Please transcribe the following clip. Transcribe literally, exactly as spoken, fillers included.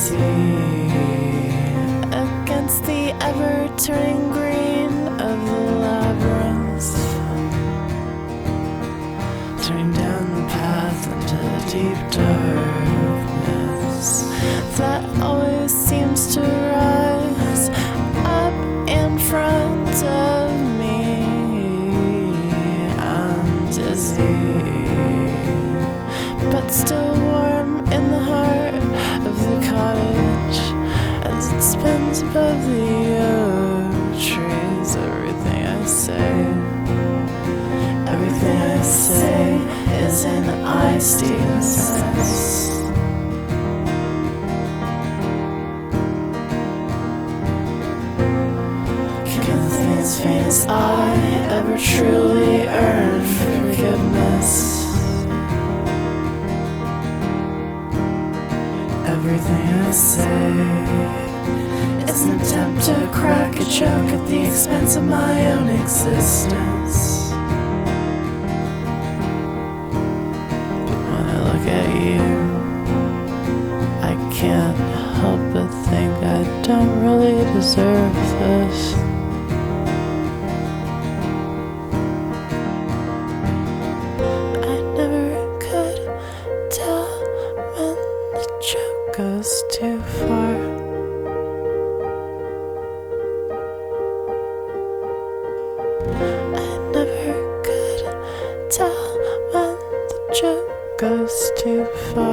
dizzy against the ever-turning green of the labyrinth, turning down the path into the deep darkness that always seems to rise up in front of me. I'm dizzy, but still warm in the heart of the cottage as it spins above the oak trees. Everything I say, everything I say is in I, Stephen says. Can the things faint as I ever truly earn forgiveness? Everything I say is an attempt to crack a joke at the expense of my own existence. But when I look at you, I can't help but think I don't really deserve this. I never could tell when the joke goes too far. I never could tell when the joke goes too far.